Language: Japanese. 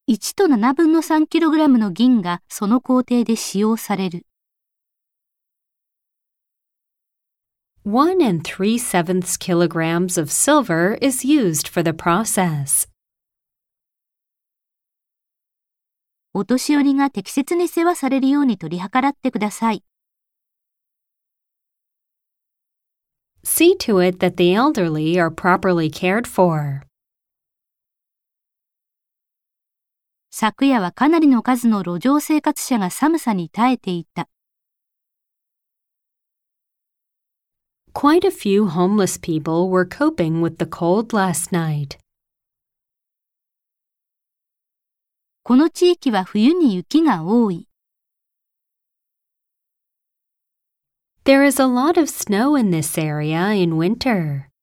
1と7分の 3kg の銀がその工程で使用される。 1 3/7 kilograms of silver is used for the process. お年寄りが適切に世話されるように取り計らってください。 See to it that the elderly are properly cared for. 昨夜はかなりの数の路上生活者が寒さに耐えていた。 Quite a few homeless people were coping with the cold last night. この地域は冬に雪が多い。 There is a lot of snow in this area in winter.